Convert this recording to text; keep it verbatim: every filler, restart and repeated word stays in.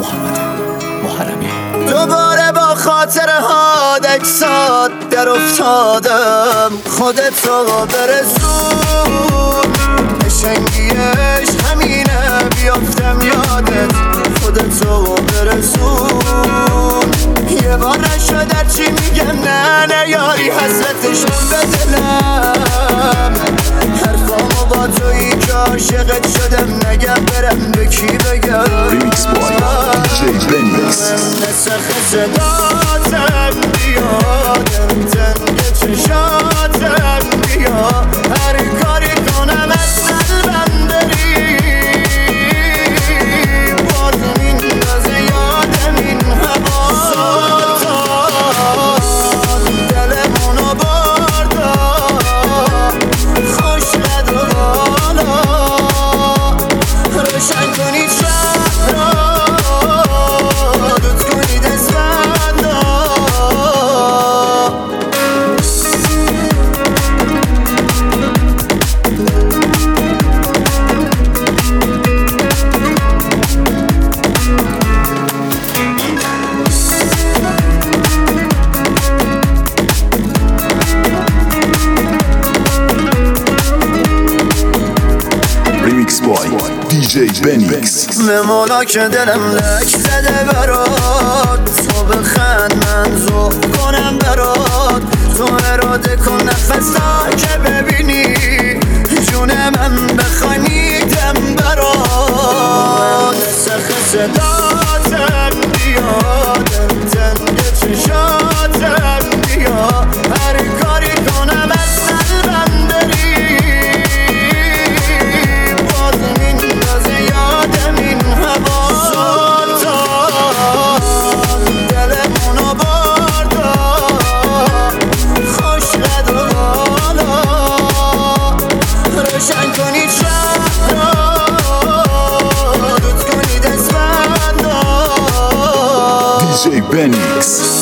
محمد محرمی. دوباره با خاطره ها دکسات در افتادم، خودتو برسون، نشنگیش همینه بیافتم یادت، خودتو برسون. یه بار نشده چی میگم، نه نه یاری حسرتش به دلم، حرفامو با تویی که عاشقت شدم، نگم برم به کی بگم. ریمیکس بای دی جی بنیکس. نسخ صداتم بیادم، تنگ چشاتم بیا، هر کاری کنم از قلبم بری، باز میندازه یادم این هوا، سلطان دلمونو بردا، خوش قد و بالا، روشن کنید شهر را، دود کنید اسفندا. ریمیکس بای دی جی بنیکس. ممانا که دلم لک زده برات، تو بخند من ذوق کنم برات، تو اراده کن نفس تا که ببینی جون من بخوای میدم برات. نسخ صداتم بیادم، تنگ چشاتم بیا، هر کاری کنم از قلبم بری، باز میندازه یادم این هوا، سلطان دلمونو بردا، خوش قد و بالا، روشن کنید شهر را، دود کنید اسفندا. دی جی بنیکس.